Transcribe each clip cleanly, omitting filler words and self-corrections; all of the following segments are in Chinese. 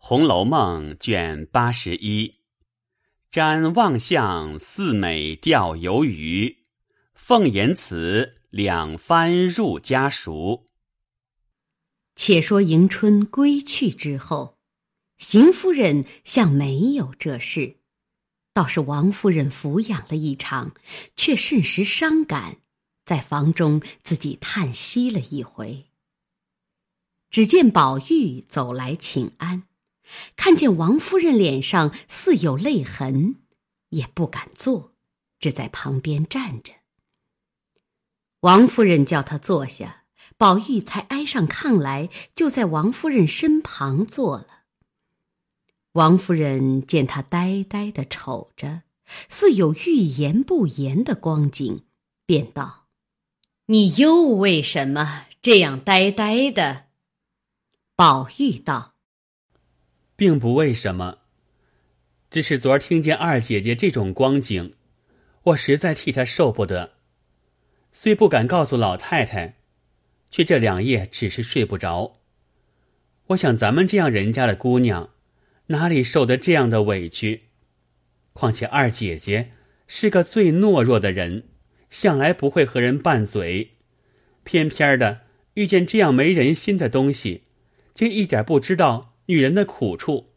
红楼梦》卷81，瞻望向四美钓游鱼，凤言辞两番入家塾。 且说迎春归去之后，邢夫人像没有这事，倒是王夫人抚养了一场，却甚时伤感，在房中自己叹息了一回。只见宝玉走来请安，看见王夫人脸上似有泪痕，也不敢坐，只在旁边站着。王夫人叫他坐下，宝玉才挨上炕来，就在王夫人身旁坐了。王夫人见他呆呆地瞅着，似有欲言不言的光景，便道：“你又为什么这样呆呆的？”宝玉道：“ 并不为什么，只是昨儿听见二姐姐这种光景，我实在替她受不得，虽不敢告诉老太太，却这2夜只是睡不着。我想咱们这样人家的姑娘，哪里受得这样的委屈？况且二姐姐是个最懦弱的人，向来不会和人拌嘴，偏偏的遇见这样没人心的东西，竟一点不知道女人的苦处。”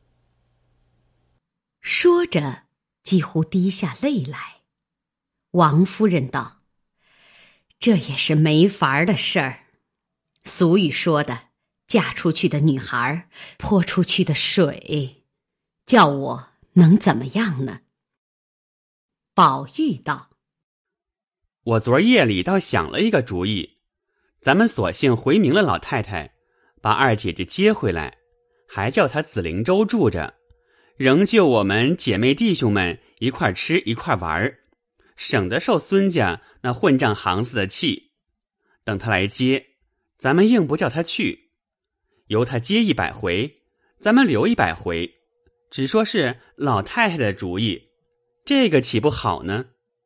说着几乎滴下泪来。王夫人道：“这也是没法的事儿。俗语说的，嫁出去的女孩泼出去的水，叫我能怎么样呢？”宝玉道：“ 我昨夜里倒想了一个主意，咱们索性回明了老太太，把二姐姐接回来，还叫她紫灵洲住着，仍旧我们姐妹弟兄们一块吃一块玩，省得受孙家那混账行子的气。等他来接，咱们硬不叫他去，由他接100回，咱们留100回，只说是老太太的主意，这个岂不好呢？”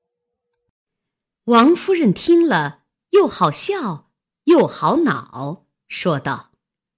王夫人听了，又好笑又好恼，说道：“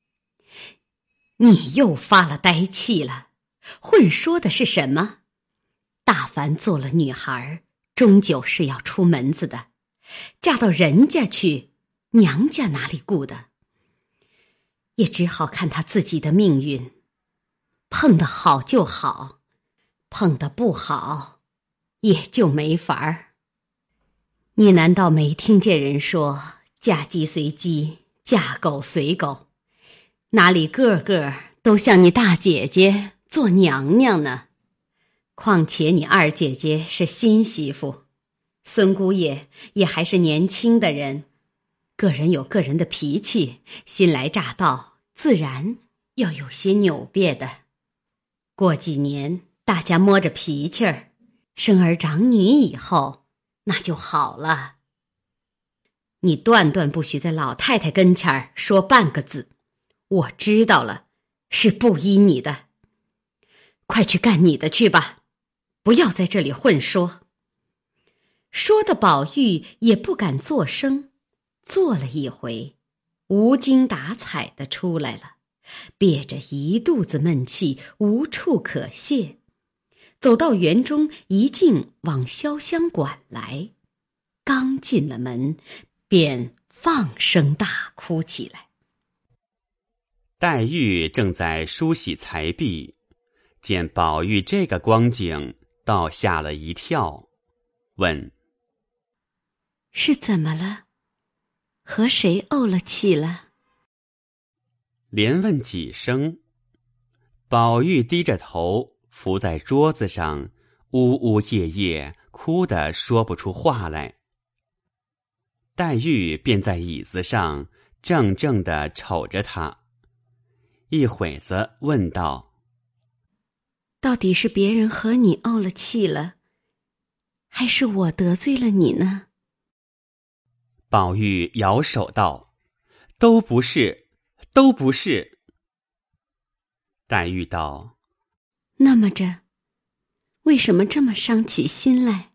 你又发了呆气了，混说的是什么？大凡做了女孩，终究是要出门子的，嫁到人家去，娘家哪里顾的？也只好看她自己的命运，碰得好就好，碰得不好，也就没法儿。你难道没听见人说嫁鸡随鸡，嫁狗随狗，哪里个个都像你大姐姐做娘娘呢？况且你二姐姐是新媳妇，孙姑爷也还是年轻的人，个人有个人的脾气，新来乍到，自然要有些扭别的。过几年大家摸着脾气儿，生儿长女以后，那就好了。你断断不许在老太太跟前儿说半个字，我知道了，是不依你的。快去干你的去吧，不要在这里混说。说的宝玉也不敢作声，坐了一回，无精打采的出来了，憋着一肚子闷气，无处可泄。走到园中，一径往潇湘馆来，刚进了门，便放声大哭起来。 黛玉正在梳洗才毕，见宝玉这个光景，倒吓了一跳，问：“ 是怎么了？和谁怄了气了？” 连问几声，宝玉低着头伏在桌子上，呜呜咽咽，哭得说不出话来。黛玉便在椅子上怔怔地瞅着他，一会子问道：“ 到底是别人和你怄了气了，还是我得罪了你呢？” 宝玉摇手道：“都不是，都不是。”黛玉道：“ 那么着，为什么这么伤起心来？”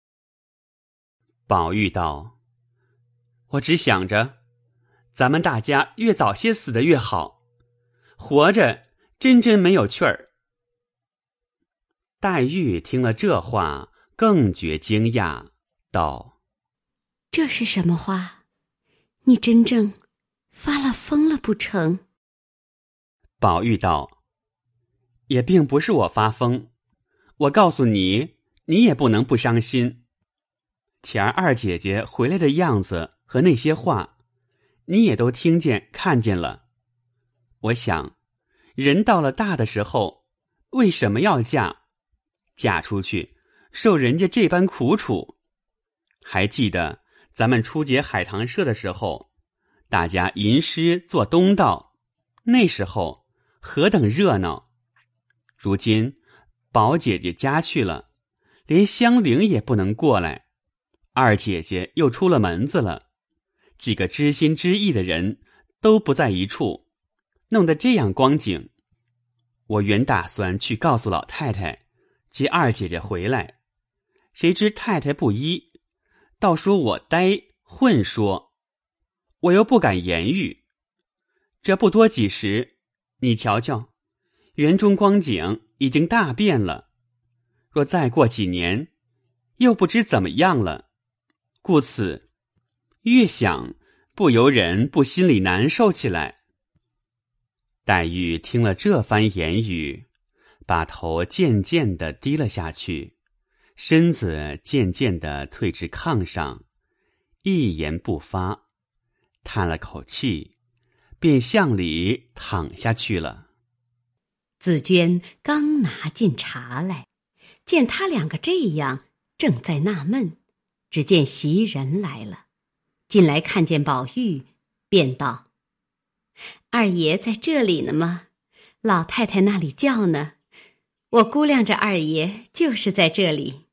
宝玉道：“我只想着，咱们大家越早些死得越好，活着真没有趣儿。黛玉听了这话，更觉惊讶，道： 这是什么话？你真正发了疯了不成？ 宝玉道：也并不是我发疯，我告诉你，你也不能不伤心。前儿二姐姐回来的样子和那些话，你也都听见看见了。我想，人到了大的时候，为什么要嫁？嫁出去，受人家这般苦楚。还记得咱们初结海棠社的时候，大家吟诗做东道，那时候何等热闹。如今宝姐姐家去了，连香菱也不能过来，二姐姐又出了门子了，几个知心知意的人都不在一处，弄得这样光景。我原打算去告诉老太太接二姐姐回来，谁知太太不依，倒说我呆混说，我又不敢言语。这不多几时，你瞧瞧，园中光景已经大变了，若再过几年，又不知怎么样了。故此越想，不由人不心里难受起来。黛玉听了这番言语，把头渐渐地低了下去，身子渐渐地退至炕上，一言不发，叹了口气，便向里躺下去了。 紫鹃刚拿进茶来，见他两个这样，正在纳闷，只见袭人来了，进来看见宝玉，便道：二爷在这里呢吗？老太太那里叫呢？我估量着二爷就是在这里。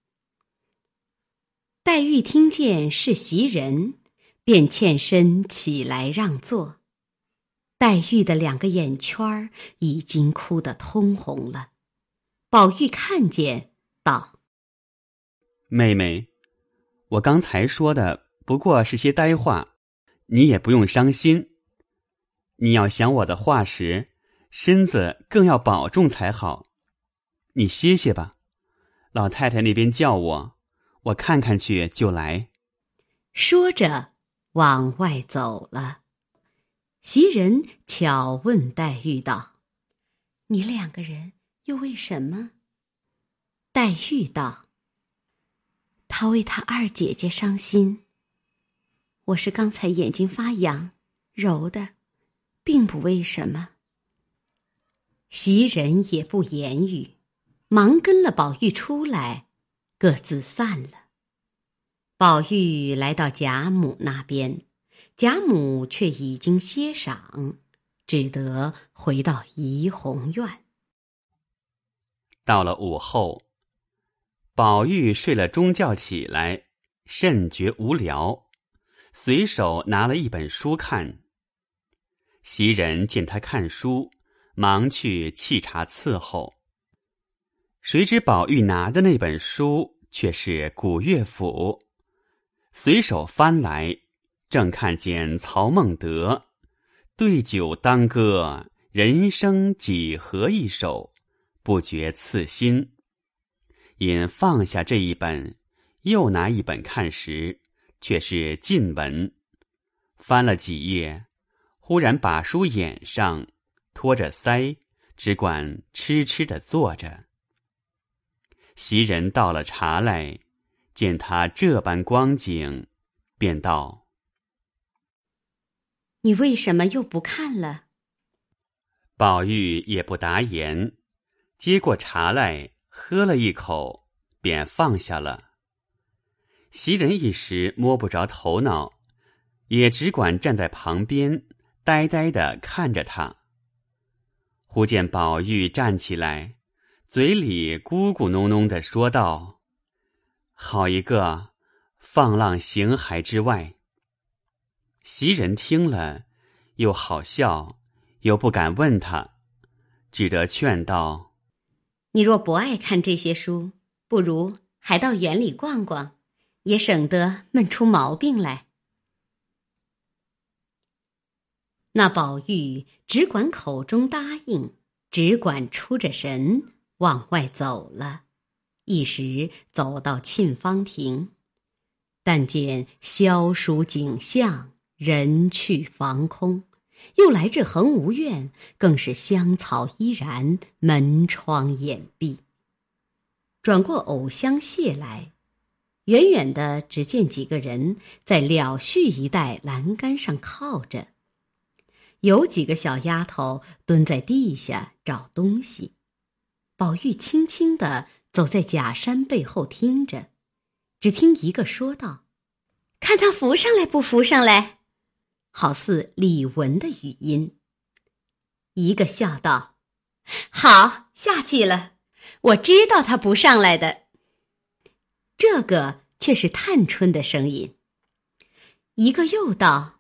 黛玉听见是袭人，便欠身起来让座。黛玉的两个眼圈已经哭得通红了。宝玉看见，道： 妹妹，我刚才说的不过是些呆话，你也不用伤心。你要想我的话时，身子更要保重才好。你歇歇吧，老太太那边叫我，我看看去就来。 说着往外走了。袭人巧问黛玉道：你两个人又为什么？黛玉道：他为他二姐姐伤心，我是刚才眼睛发痒，揉的，并不为什么。袭人也不言语，忙跟了宝玉出来，各自散了。宝玉来到贾母那边，贾母却已经歇晌，只得回到怡红院。 到了午后，宝玉睡了中觉起来，甚觉无聊，随手拿了一本书看。袭人见他看书，忙去沏茶伺候。谁知宝玉拿的那本书却是古乐府，随手翻来，正看见曹孟德对酒当歌，人生几何一首，不觉刺心。因放下这一本，又拿一本看时，却是晋文。翻了几页，忽然把书掩上，托着腮，只管痴痴地坐着。袭人倒了茶来，见他这般光景，便道： 你为什么又不看了？ 宝玉也不答言，接过茶来喝了一口，便放下了。袭人一时摸不着头脑，也只管站在旁边呆呆地看着他。忽见宝玉站起来，嘴里咕咕哝哝地说道：好一个放浪形骸之外。袭人听了，又好笑，又不敢问他，只得劝道： 你若不爱看这些书，不如还到园里逛逛，也省得闷出毛病来。那宝玉只管口中答应， 只管出着神往外走了。一时走到沁芳亭，但见萧疏景象，人去房空。又来至恒芜苑，更是香草依然，门窗掩闭。转过藕香榭来，远远的只见几个人在了絮一带栏杆上靠着，有几个小丫头蹲在地下找东西。宝玉轻轻地走在假山背后听着，只听一个说道：“看他浮上来不浮上来？”好似李玟的语音。一个笑道：“好，下去了，我知道他不上来的。”这个却是探春的声音。一个又道：“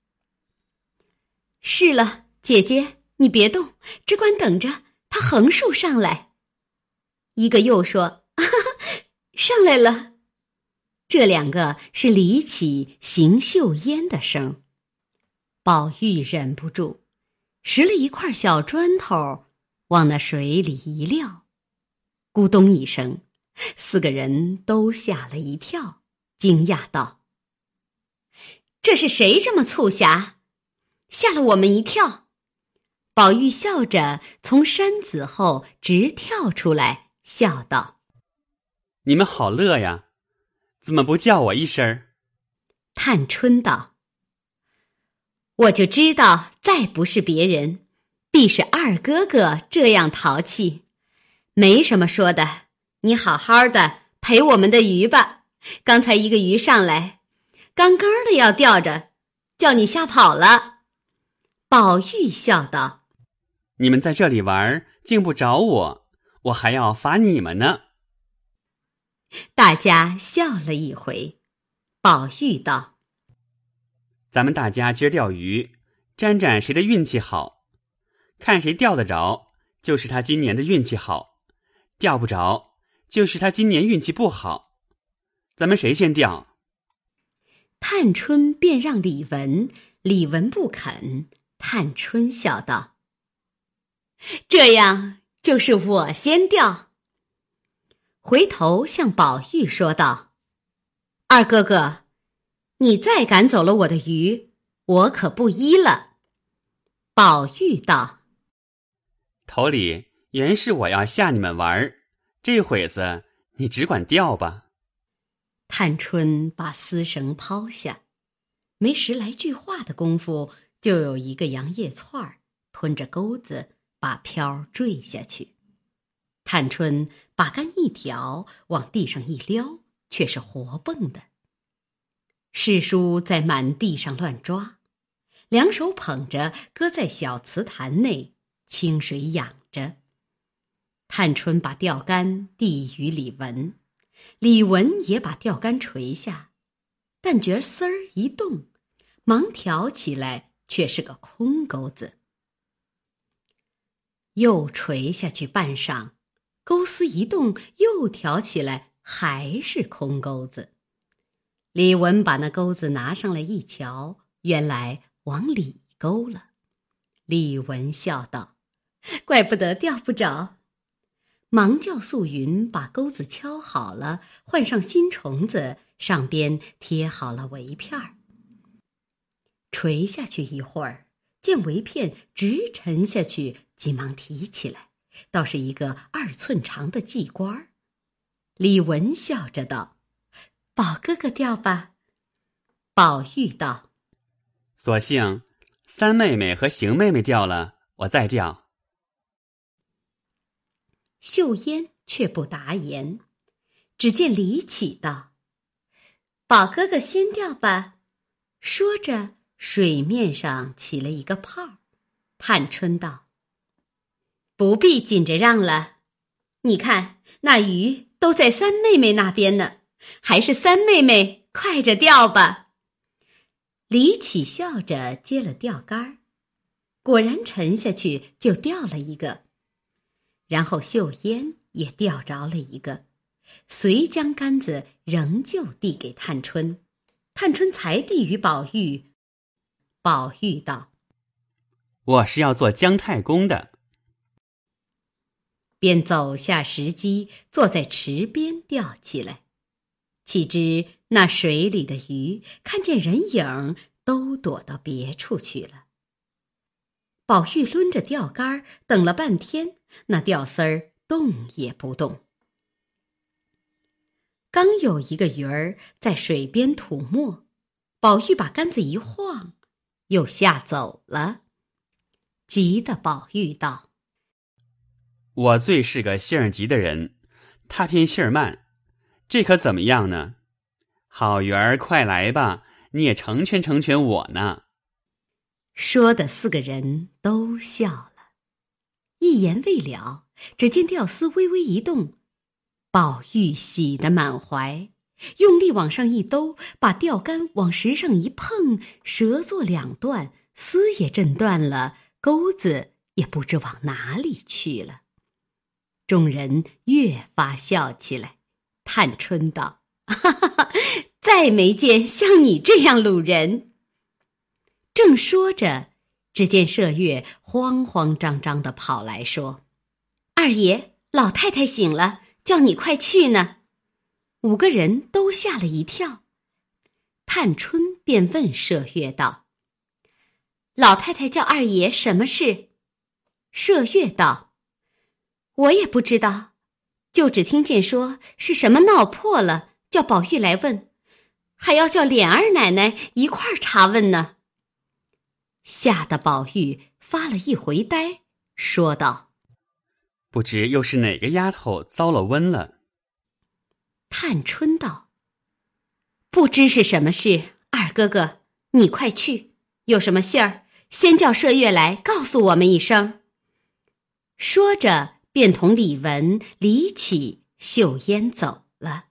是了，姐姐，你别动，只管等着他横竖上来。”一个又说：“哈哈，上来了。”这两个是李绮、邢岫烟的声。宝玉忍不住，拾了一块小砖头，往那水里一撂，咕咚一声，四个人都吓了一跳，惊讶道：“这是谁这么促狭？吓了我们一跳。”宝玉笑着从山子后直跳出来，笑道：“ 你们好乐呀，怎么不叫我一声？” 探春道：“我就知道再不是别人，必是二哥哥这样淘气。没什么说的，你好好的陪我们的鱼吧。刚才一个鱼上来，刚刚的要吊着，叫你吓跑了。”宝玉笑道：“ 你们在这里玩，竟不找我，我还要罚你们呢。” 大家笑了一回。宝玉道：“ 咱们大家今儿钓鱼，沾沾谁的运气好，看谁钓得着，就是他今年的运气好；钓不着，就是他今年运气不好。咱们谁先钓？” 探春便让李玟，李玟不肯。探春笑道：“这样就是我先钓。”回头向宝玉说道：“二哥哥，你再赶走了我的鱼，我可不依了。”宝玉道：“ 头里原是我要吓你们玩，这会子你只管钓吧。” 探春把丝绳抛下，没十来句话的功夫，就有一个杨叶串儿吞着钩子把漂坠下去。探春把竿一挑，往地上一撩，却是活蹦的。世叔在满地上乱抓，两手捧着，搁在小瓷坛内，清水养着。探春把钓竿递与李玟，李玟也把钓竿垂下，但觉丝儿一动，忙挑起来，却是个空钩子。又垂下去半晌，钩丝一动，又挑起来，还是空钩子。李玟把那钩子拿上来一瞧，原来往里钩了。李玟笑道：“怪不得钓不着。”忙叫素云把钩子敲好了，换上新虫子，上边贴好了围片儿。垂下去一会儿，见围片直沉下去，急忙提起来，倒是一个2寸长的髻官。李玟笑着道：“宝哥哥钓吧。”宝玉道：“ 索性三妹妹和邢妹妹钓了，我再钓。” 岫烟却不答言，只见李绮道：“宝哥哥先钓吧。”说着，水面上起了一个泡。探春道：“不必紧着让了，你看那鱼都在三妹妹那边呢，还是三妹妹快着钓吧。”李绮笑着接了钓竿，果然沉下去，就钓了一个。然后岫烟也钓着了一个，遂将竿子仍旧递给探春。探春才递与宝玉。宝玉道：“ 我是要做姜太公的。” 便走下石矶，坐在池边钓起来。岂知那水里的鱼看见人影，都躲到别处去了。宝玉抡着钓竿等了半天，那钓丝儿动也不动。刚有一个鱼儿在水边吐沫，宝玉把杆子一晃，又下走了。急得宝玉道： 我最是个性儿急的人，他偏性儿慢，这可怎么样呢？好鱼儿，快来吧，你也成全成全我呢。 说的4个人都笑了。一言未了，只见钓丝微微一动，宝玉喜得满怀，用力往上一兜，把钓竿往石上一碰，折作2段，丝也震断了，钩子也不知往哪里去了。众人越发笑起来。探春道：哈哈哈，再没见像你这样鲁人。正说着，只见麝月慌慌张张地跑来说：二爷，老太太醒了，叫你快去呢。5个人都吓了一跳。探春便问麝月道：老太太叫二爷什么事？麝月道：我也不知道，就只听见说是什么闹破了，叫宝玉来问，还要叫琏二奶奶一块儿查问呢。吓得宝玉发了一回呆，说道： 不知又是哪个丫头遭了瘟了。 探春道：不知是什么事，二哥哥你快去，有什么信儿先叫麝月来告诉我们一声。说着便同李文、李绮、秀烟走了。